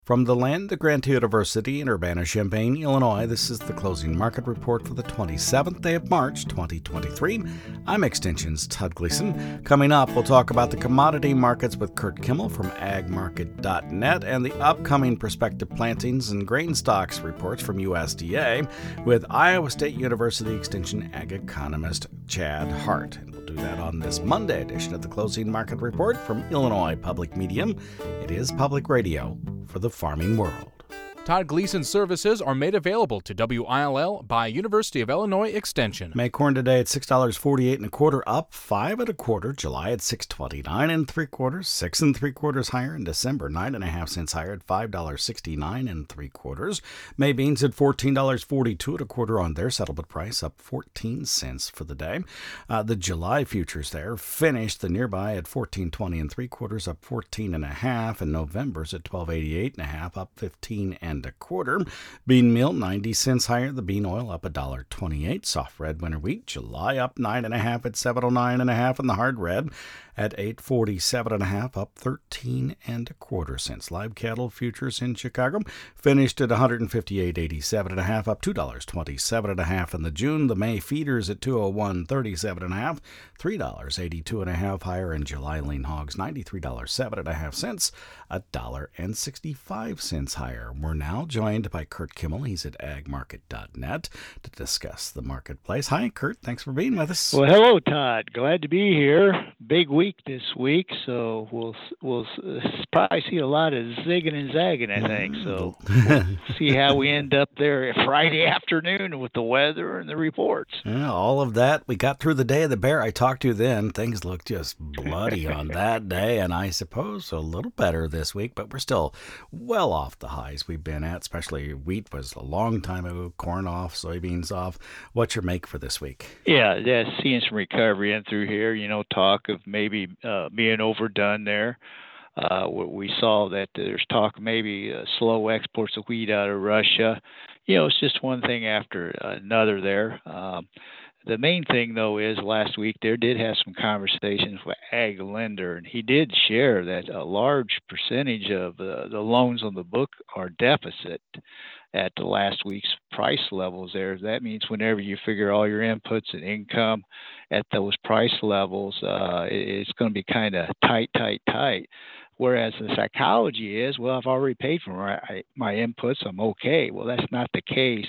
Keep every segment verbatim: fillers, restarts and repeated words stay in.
From the land of Grant University in Urbana-Champaign, Illinois, this is the closing market report for the twenty-seventh day of March, twenty twenty-three. I'm Extension's Todd Gleason. Coming up, we'll talk about the commodity markets with Kurt Kimmel from ag market dot net and the upcoming prospective plantings and grain stocks reports from U S D A with Iowa State University Extension ag economist Chad Hart. And we'll do that on this Monday edition of the closing market report from Illinois Public Medium. It is public radio for the farming world. Todd Gleason services are made available to W I L L by University of Illinois Extension. May corn today at six dollars and forty-eight cents and a quarter, up five and a quarter. July at six twenty-nine and three quarters, six and three quarters higher. In December, nine and a half cents higher at five dollars and sixty-nine and three quarters. May beans at fourteen dollars and forty-two cents and a quarter on their settlement price, up fourteen cents for the day. Uh, the July futures there finished the nearby at fourteen twenty and three quarters, up fourteen and a half, and November's at twelve eighty-eight and a half, up fifteen and a quarter. Bean meal ninety cents higher. The bean oil up one dollar and twenty-eight cents. Soft red winter wheat July up nine and a half at seven oh nine and a half, and the hard red at eight forty-seven and a half, up thirteen and a quarter cents. Live cattle futures in Chicago finished at one fifty-eight eighty-seven and a half, up two dollars and twenty-seven and a half in the June. The May feeders at two oh one thirty-seven and a half, three dollars and eighty-two and a half higher. In July lean hogs ninety-three dollars and seven and a half cents, one dollar and sixty-five cents higher. We're now joined by Kurt Kimmel. He's at ag market dot net to discuss the marketplace. Hi, Kurt. Thanks for being with us. Well, hello, Todd. Glad to be here. Big week this week, so we'll we'll probably see a lot of zigging and zagging, I think. So we'll see how we end up there Friday afternoon with the weather and the reports. Yeah, all of that. We got through the day of the bear. I talked to you then. Things looked just bloody on that day, and I suppose a little better this week, but we're still well off the highs we've been at, especially wheat was a long time ago, corn off, soybeans off. What's your make for this week? Yeah, yeah, seeing some recovery in through here, you know, talk of maybe uh, being overdone there. Uh, we saw that there's talk of maybe uh, slow exports of wheat out of Russia. You know, it's just one thing after another there. Um, the main thing, though, is last week there did have some conversations with Ag Lender, and he did share that a large percentage of uh, the loans on the book are deficit at the last week's price levels there. That means whenever you figure all your inputs and income at those price levels, uh, it's going to be kind of tight, tight, tight. Whereas the psychology is, well, I've already paid for my, my inputs, I'm okay. Well, that's not the case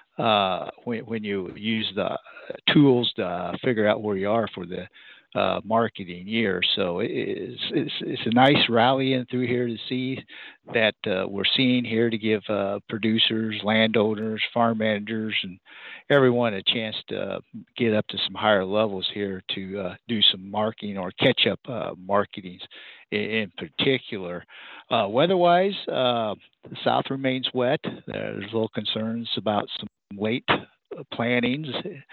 uh, when, when you use the tools to figure out where you are for the Uh, marketing year. So it's, it's it's a nice rally in through here to see that uh, we're seeing here to give uh, producers, landowners, farm managers, and everyone a chance to get up to some higher levels here to uh, do some marketing or catch up uh, marketings in, in particular. Uh, weather-wise, uh, the south remains wet. There's little concerns about some late plantings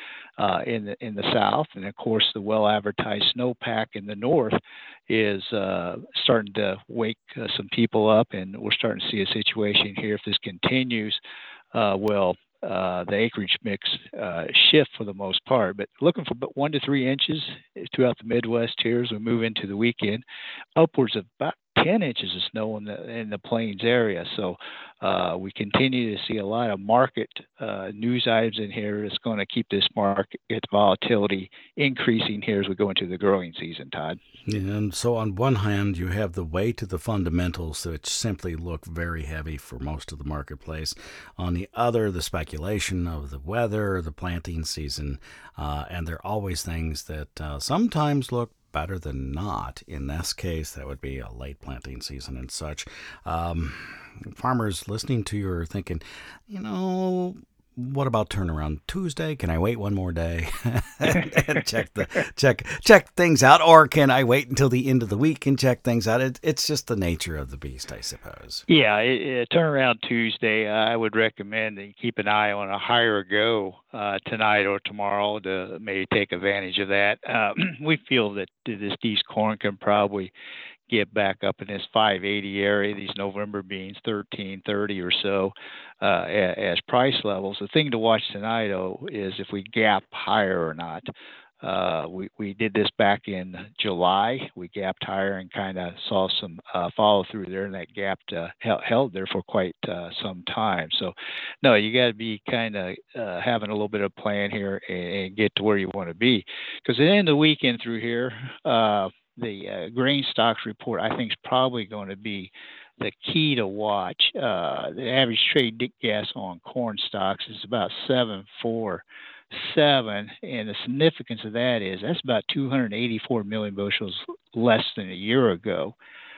uh, in the in the south, and of course the well-advertised snowpack in the north is uh, starting to wake uh, some people up, and we're starting to see a situation here. If this continues, uh, well, uh, the acreage mix uh, shift for the most part, but looking for about one to three inches throughout the Midwest here as we move into the weekend, upwards of about ten inches of snow in the in the plains area. So uh, we continue to see a lot of market uh, news items in here that's going to keep this market volatility increasing here as we go into the growing season, Todd. Yeah, and so on one hand, you have the weight of the fundamentals, which simply look very heavy for most of the marketplace. On the other, the speculation of the weather, the planting season, uh, and there are always things that uh, sometimes look better than not. In this case, that would be a late planting season and such. Um, farmers listening to you are thinking, you know, what about turnaround Tuesday? Can I wait one more day and, and check the check check things out, or can I wait until the end of the week and check things out? It, it's just the nature of the beast, I suppose. Yeah, it, it, turnaround Tuesday. I would recommend that you keep an eye on a higher go uh, tonight or tomorrow to maybe take advantage of that. Uh, we feel that this East corn can probably get back up in this five eighty area, these November beans, thirteen thirty or so uh, as price levels. The thing to watch tonight, though, is if we gap higher or not. Uh, we, we did this back in July. We gapped higher and kind of saw some uh, follow through there, and that gap uh, held, held there for quite uh, some time. So, no, you got to be kind of uh, having a little bit of plan here and, and get to where you want to be. Because at the end of the weekend through here, uh, the uh, grain stocks report, I think, is probably going to be the key to watch. Uh, the average trade gas on corn stocks is about seven four seven, and the significance of that is that's about two hundred eighty-four million bushels less than a year ago.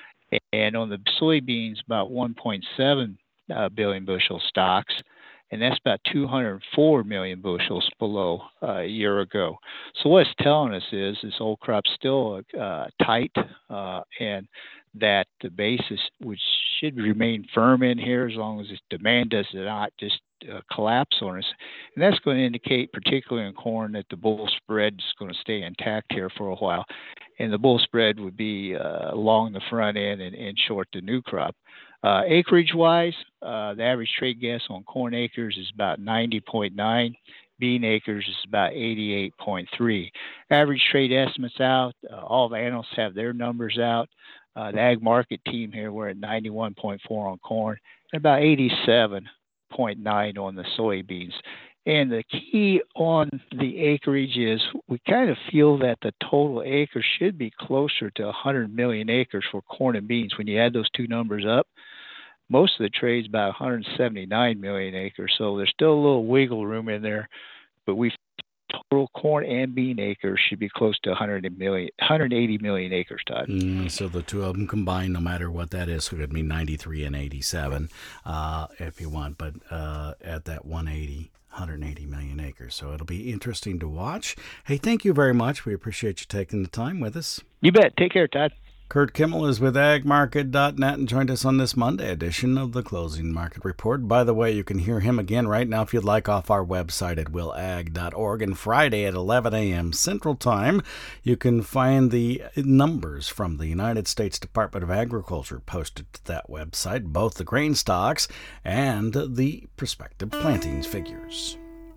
And on the soybeans, about one point seven uh, billion bushel stocks, and that's about two hundred four million bushels below uh, a year ago. So what it's telling us is this old crop's still uh, tight, uh, and that the basis, which should remain firm in here as long as this demand does not just uh, collapse on us. And that's going to indicate, particularly in corn, that the bull spread is going to stay intact here for a while. And the bull spread would be uh, along the front end and, and short the new crop. Uh, acreage-wise, uh, the average trade gas on corn acres is about ninety point nine. Bean acres is about eighty-eight point three. Average trade estimates out. Uh, all the analysts have their numbers out. Uh, the ag market team here, we're at ninety-one point four on corn and about eighty-seven point nine on the soybeans. And the key on the acreage is we kind of feel that the total acres should be closer to one hundred million acres for corn and beans. When you add those two numbers up, most of the trade's about one hundred seventy-nine million acres. So there's still a little wiggle room in there, but we total corn and bean acres should be close to one hundred million, one hundred eighty million acres, Todd. Mm, so the two of them combined, no matter what that is, could be ninety-three and eighty-seven uh, if you want, but uh, at that one hundred eighty, one hundred eighty million acres. So it'll be interesting to watch. Hey, thank you very much. We appreciate you taking the time with us. You bet. Take care, Todd. Kurt Kimmel is with ag market dot net and joined us on this Monday edition of the Closing Market Report. By the way, you can hear him again right now if you'd like off our website at will ag dot org. And Friday at eleven a.m. Central Time, you can find the numbers from the United States Department of Agriculture posted to that website, both the grain stocks and the prospective plantings figures.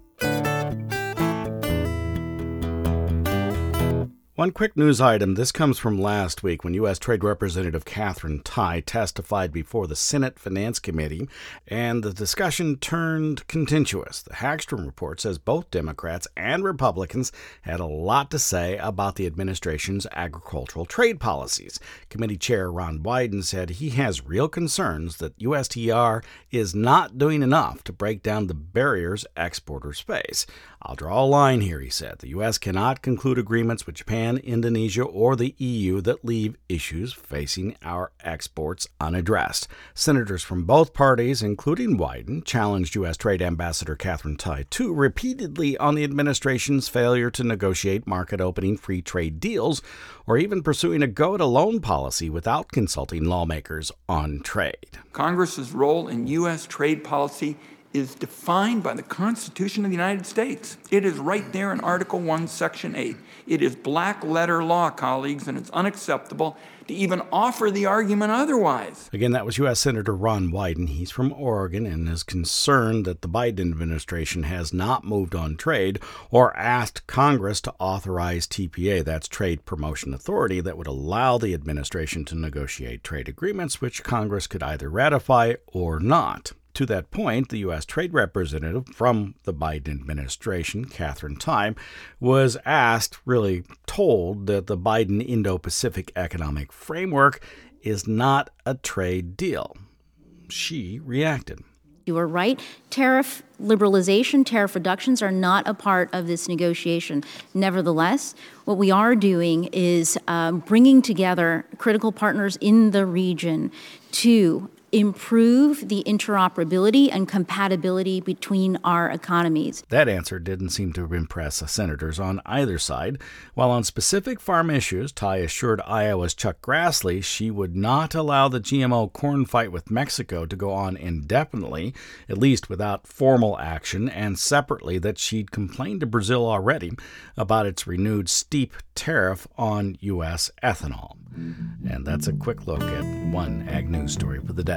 One quick news item. This comes from last week when U S. Trade Representative Katherine Tai testified before the Senate Finance Committee, and the discussion turned contentious. The Hagstrom report says both Democrats and Republicans had a lot to say about the administration's agricultural trade policies. Committee Chair Ron Wyden said he has real concerns that U S T R is not doing enough to break down the barriers exporters face. I'll draw a line here, he said. The U S cannot conclude agreements with Japan, Indonesia, or the E U that leave issues facing our exports unaddressed. Senators from both parties, including Wyden, challenged U S. Trade Ambassador Katherine Tai too repeatedly on the administration's failure to negotiate market-opening free trade deals or even pursuing a go-it-alone policy without consulting lawmakers on trade. Congress's role in U S trade policy is defined by the Constitution of the United States. It is right there in Article one, Section eight. It is black letter law, colleagues, and it's unacceptable to even offer the argument otherwise. Again, that was U S. Senator Ron Wyden. He's from Oregon and is concerned that the Biden administration has not moved on trade or asked Congress to authorize T P A, that's Trade Promotion Authority, that would allow the administration to negotiate trade agreements which Congress could either ratify or not. To that point, the U S. Trade Representative from the Biden administration, Katherine Tai, was asked, really told, that the Biden Indo-Pacific Economic Framework is not a trade deal. She reacted. You are right. Tariff liberalization, tariff reductions are not a part of this negotiation. Nevertheless, what we are doing is um, bringing together critical partners in the region to improve the interoperability and compatibility between our economies. That answer didn't seem to impress senators on either side. While on specific farm issues, Tai assured Iowa's Chuck Grassley she would not allow the G M O corn fight with Mexico to go on indefinitely, at least without formal action, and separately that she'd complained to Brazil already about its renewed steep tariff on U S ethanol. And that's a quick look at one Ag News story for the day.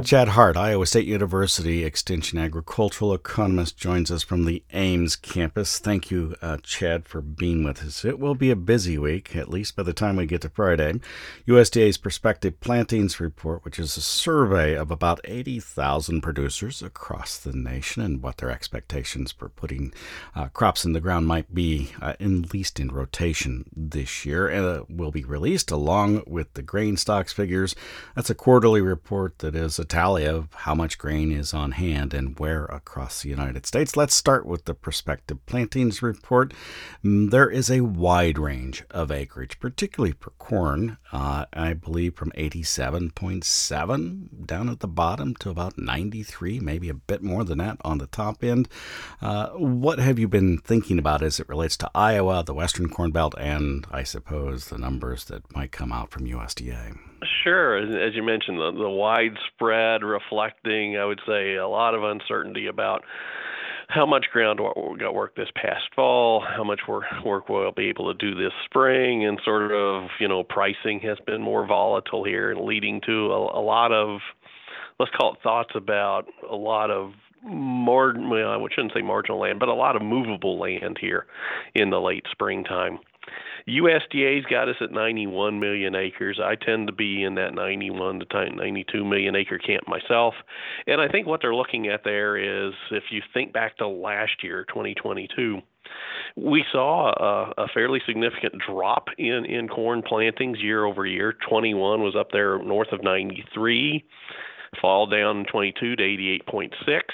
Chad Hart, Iowa State University Extension agricultural economist, joins us from the Ames campus. Thank you, uh, Chad, for being with us. It will be a busy week, at least by the time we get to Friday. U S D A's Prospective Plantings Report, which is a survey of about eighty thousand producers across the nation and what their expectations for putting uh, crops in the ground might be, uh, at least in rotation this year, uh, will be released along with the grain stocks figures. That's a quarterly report that is a tally of how much grain is on hand and where across the United States. Let's start with the Prospective Plantings Report. There is a wide range of acreage, particularly for corn, uh, I believe from eighty-seven point seven down at the bottom to about ninety-three, maybe a bit more than that on the top end. Uh, what have you been thinking about as it relates to Iowa, the Western Corn Belt, and I suppose the numbers that might come out from U S D A? Sure. As you mentioned, the, the widespread reflecting, I would say, a lot of uncertainty about how much ground we got work this past fall, how much work, work we'll be able to do this spring, and sort of, you know, pricing has been more volatile here and leading to a, a lot of, let's call it thoughts about a lot of more, well, I shouldn't say marginal land, but a lot of movable land here in the late springtime. U S D A's got us at ninety-one million acres. I tend to be in that ninety-one to ninety-two million acre camp myself. And I think what they're looking at there is, if you think back to last year, twenty twenty-two, we saw a, a fairly significant drop in, in corn plantings year over year. twenty-one was up there north of ninety-three, fall down in twenty-two to eighty-eight point six.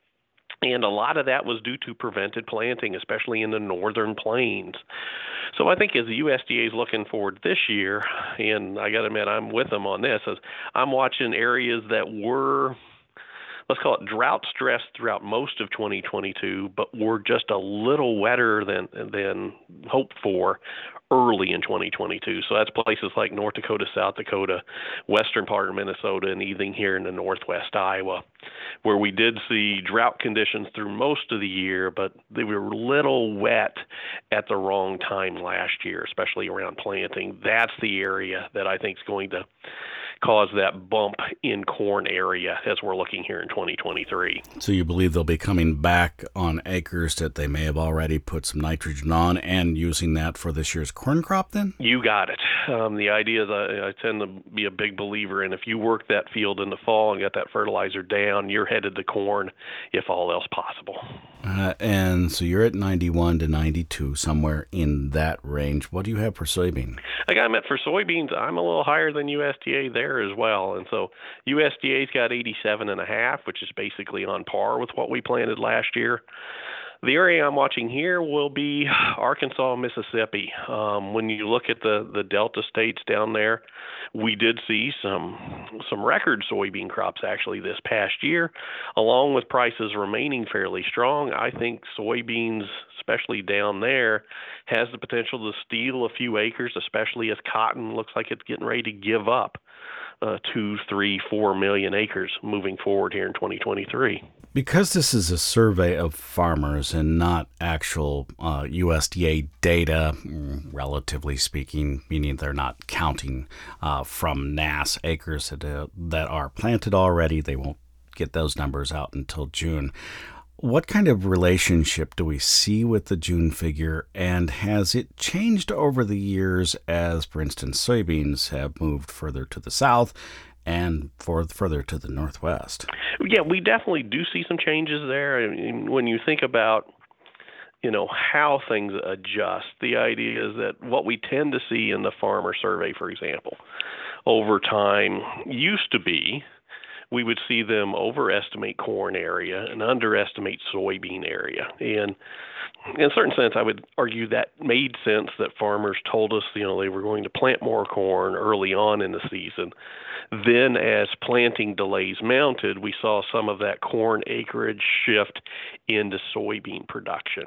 And a lot of that was due to prevented planting, especially in the northern plains. So I think as the U S D A is looking forward this year, and I got to admit I'm with them on this, as I'm watching areas that were, let's call it drought stressed throughout most of twenty twenty-two, but were just a little wetter than than hoped for early in twenty twenty-two. So that's places like North Dakota, South Dakota, western part of Minnesota, and even here in the northwest Iowa, where we did see drought conditions through most of the year, but they were a little wet at the wrong time last year, especially around planting. That's the area that I think is going to cause that bump in corn area as we're looking here in twenty twenty-three. So you believe they'll be coming back on acres that they may have already put some nitrogen on and using that for this year's corn crop then? You got it. Um, the idea that I tend to be a big believer in, if you work that field in the fall and get that fertilizer down, you're headed to corn if all else possible. Uh, and so you're at ninety-one to ninety-two, somewhere in that range. What do you have for soybean? Like I meant for soybeans, I'm a little higher than U S D A there as well. And so U S D A's got eighty-seven and a half, which is basically on par with what we planted last year. The area I'm watching here will be Arkansas, Mississippi. Um, when you look at the, the Delta states down there, we did see some some record soybean crops actually this past year, along with prices remaining fairly strong. I think soybeans, especially down there, has the potential to steal a few acres, especially as cotton looks like it's getting ready to give up uh, two, three, four million acres moving forward here in twenty twenty-three. Because this is a survey of farmers and not actual uh, U S D A data, relatively speaking, meaning they're not counting uh, from N A S acres that, uh, that are planted already, they won't get those numbers out until June. What kind of relationship do we see with the June figure, and has it changed over the years as, for instance, soybeans have moved further to the south and for further to the northwest? Yeah, we definitely do see some changes there. I mean, when you think about, you know, how things adjust, the idea is that what we tend to see in the farmer survey, for example, over time used to be we would see them overestimate corn area and underestimate soybean area. And in a certain sense, I would argue that made sense, that farmers told us, you know, they were going to plant more corn early on in the season. Then as planting delays mounted, we saw some of that corn acreage shift into soybean production.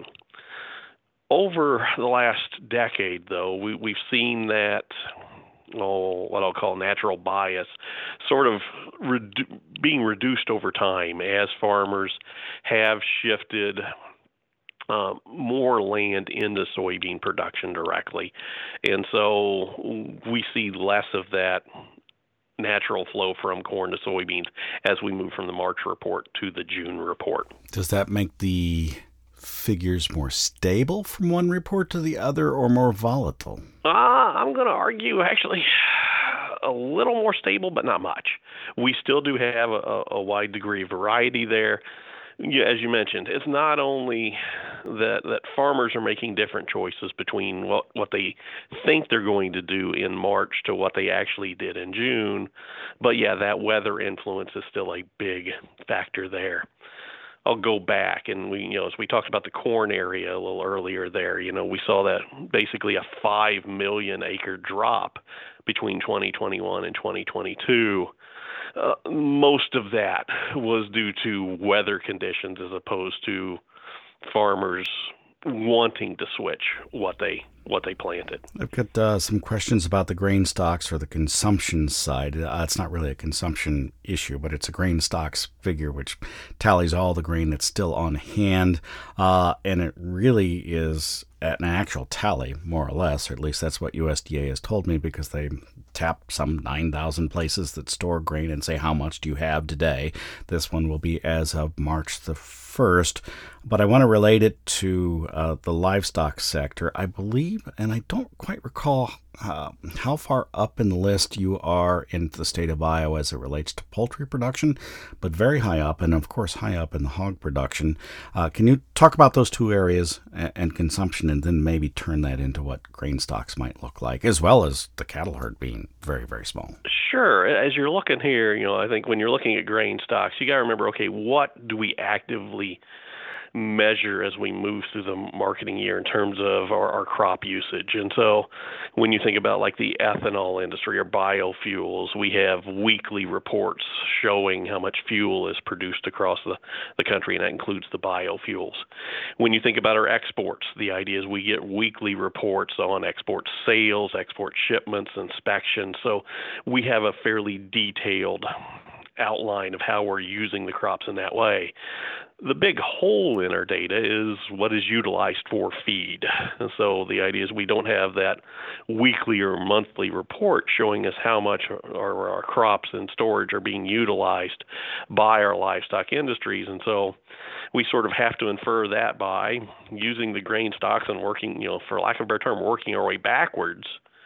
Over the last decade, though, we, we've seen that, oh, what I'll call natural bias, sort of redu- being reduced over time as farmers have shifted uh, more land into soybean production directly. And so we see less of that natural flow from corn to soybeans as we move from the March report to the June report. Does that make the figures more stable from one report to the other or more volatile? Uh, I'm going to argue actually a little more stable, but not much. We still do have a, a wide degree of variety there. Yeah, as you mentioned, it's not only that that farmers are making different choices between what, what they think they're going to do in March to what they actually did in June, but yeah, that weather influence is still a big factor there. I'll go back and we, you know, as we talked about the corn area a little earlier there, you know, we saw that basically a five million acre drop between twenty twenty-one and twenty twenty-two. Uh, most of that was due to weather conditions as opposed to farmers wanting to switch what they what they planted. I've got uh, some questions about the grain stocks or the consumption side. Uh, it's not really a consumption issue, but it's a grain stocks figure which tallies all the grain that's still on hand, uh, and it really is an actual tally, more or less, or at least that's what U S D A has told me, because they tap some nine thousand places that store grain and say, how much do you have today? This one will be as of March the first, but I want to relate it to uh, the livestock sector. I believe, and I don't quite recall uh, how far up in the list you are in the state of Iowa as it relates to poultry production, but very high up, and of course high up in the hog production. Uh, can you talk about those two areas and, and consumption, and then maybe turn that into what grain stocks might look like, as well as the cattle herd being very, very small? Sure. As you're looking here, you know, I think when you're looking at grain stocks, you got to remember, okay, what do we actively measure as we move through the marketing year in terms of our, our crop usage? And so when you think about like the ethanol industry or biofuels, we have weekly reports showing how much fuel is produced across the, the country, and that includes the biofuels. When you think about our exports, the idea is we get weekly reports on export sales, export shipments, inspections. So we have a fairly detailed outline of how we're using the crops in that way. The big hole in our data is what is utilized for feed. And so the idea is we don't have that weekly or monthly report showing us how much our, our crops in storage are being utilized by our livestock industries. And so we sort of have to infer that by using the grain stocks and working, you know, for lack of a better term, working our way backwards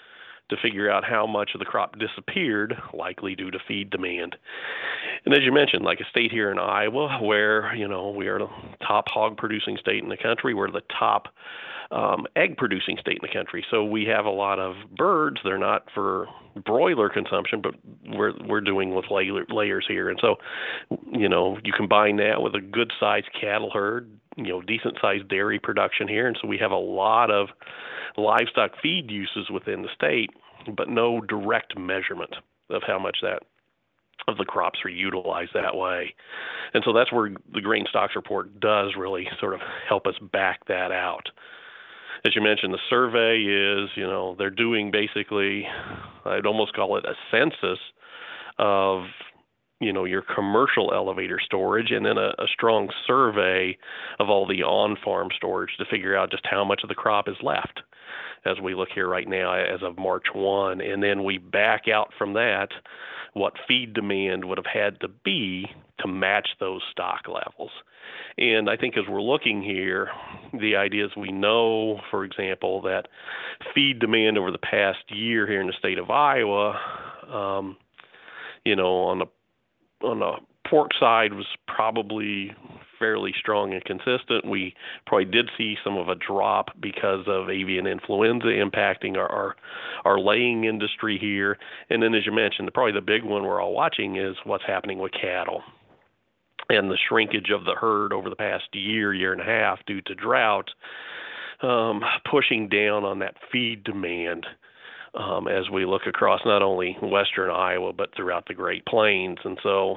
to figure out how much of the crop disappeared, likely due to feed demand. And as you mentioned, like a state here in Iowa, where, you know, we are the top hog producing state in the country, we're the top um, egg producing state in the country. So we have a lot of birds. They're not for broiler consumption, but we're we're doing with layer, layers here. And so, you know, you combine that with a good sized cattle herd, you know, decent sized dairy production here. And so we have a lot of livestock feed uses within the state, but no direct measurement of how much that of the crops are utilized that way. And so that's where the grain stocks report does really sort of help us back that out. As you mentioned, the survey is, you know, they're doing basically, I'd almost call it a census of, you know, your commercial elevator storage, and then a, a strong survey of all the on-farm storage to figure out just how much of the crop is left as we look here right now as of March first. And then we back out from that what feed demand would have had to be to match those stock levels. And I think as we're looking here, the idea is we know, for example, that feed demand over the past year here in the state of Iowa, um, you know, on the on the pork side was probably fairly strong and consistent. We probably did see some of a drop because of avian influenza impacting our, our our laying industry here. And then, as you mentioned, probably the big one we're all watching is what's happening with cattle and the shrinkage of the herd over the past year, year and a half due to drought, um, pushing down on that feed demand um, as we look across not only western Iowa, but throughout the Great Plains. And so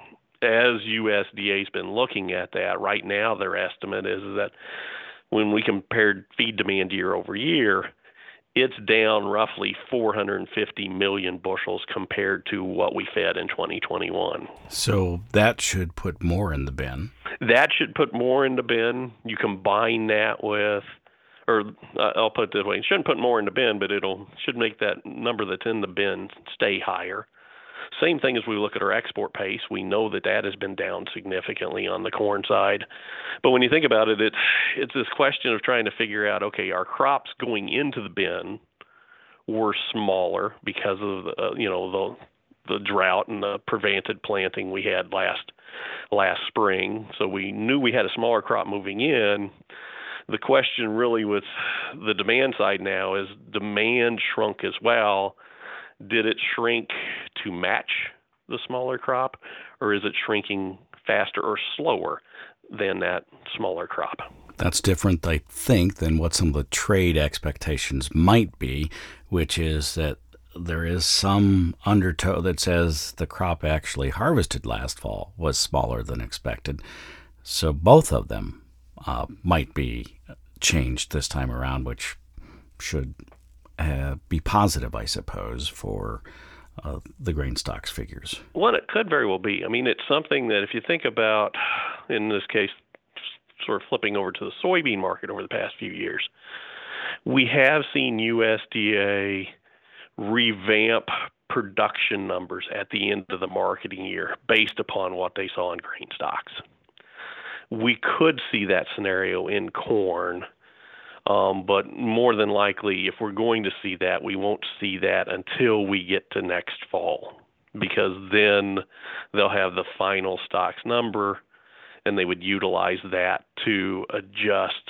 as U S D A has been looking at that, right now their estimate is that when we compared feed demand year over year, it's down roughly four hundred fifty million bushels compared to what we fed in twenty twenty-one. So that should put more in the bin. That should put more in the bin. You combine that with, or uh, I'll put it this way, it shouldn't put more in the bin, but it'll should make that number that's in the bin stay higher. Same thing as we look at our export pace. We know that that has been down significantly on the corn side. But when you think about it, it's, it's this question of trying to figure out, okay, our crops going into the bin were smaller because of the, uh, you know, the the drought and the prevented planting we had last last spring. So we knew we had a smaller crop moving in. The question really with the demand side now is demand shrunk as well. Did it shrink to match the smaller crop, or is it shrinking faster or slower than that smaller crop? That's different, I think, than what some of the trade expectations might be, which is that there is some undertow that says the crop actually harvested last fall was smaller than expected. So both of them uh, might be changed this time around, which should uh, be positive, I suppose, for uh, the grain stocks figures. Well, it could very well be. I mean, it's something that if you think about, in this case, sort of flipping over to the soybean market over the past few years, we have seen U S D A revamp production numbers at the end of the marketing year based upon what they saw in grain stocks. We could see that scenario in corn, um, but more than likely, if we're going to see that, we won't see that until we get to next fall, because then they'll have the final stocks number, and they would utilize that to adjust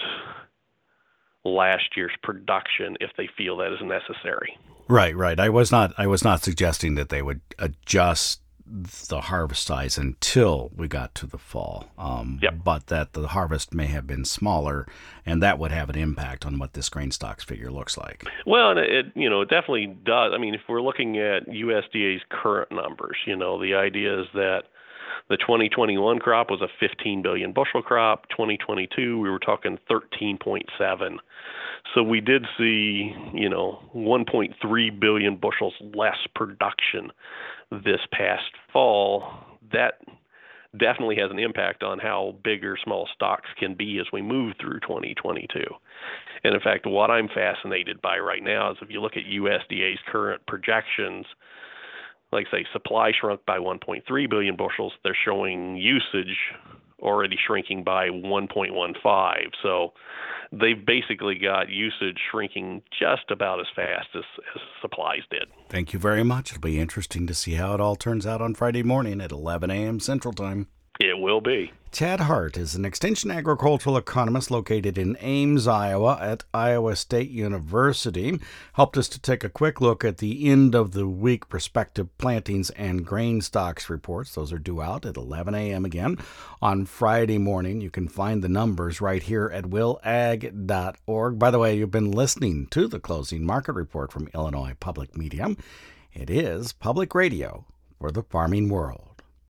last year's production if they feel that is necessary. Right, right. I was not I was not suggesting that they would adjust the harvest size until we got to the fall, um, yep. but that the harvest may have been smaller, and that would have an impact on what this grain stocks figure looks like. Well, and it you know it definitely does. I mean, if we're looking at U S D A's current numbers, you know, the idea is that the twenty twenty-one crop was a fifteen billion bushel crop. twenty twenty-two, we were talking thirteen point seven. So we did see, you know, one point three billion bushels less production this past fall. That definitely has an impact on how big or small stocks can be as we move through twenty twenty-two. And in fact, what I'm fascinated by right now is if you look at U S D A's current projections, like say supply shrunk by one point three billion bushels, they're showing usage already shrinking by one point one five. So they've basically got usage shrinking just about as fast as, as supplies did. Thank you very much. It'll be interesting to see how it all turns out on Friday morning at eleven a.m. Central Time. It will be. Chad Hart is an extension agricultural economist located in Ames, Iowa at Iowa State University. Helped us to take a quick look at the end of the week prospective plantings and grain stocks reports. Those are due out at eleven a.m. again on Friday morning. You can find the numbers right here at will ag dot org. By the way, you've been listening to the Closing Market Report from Illinois Public Media. It is public radio for the farming world.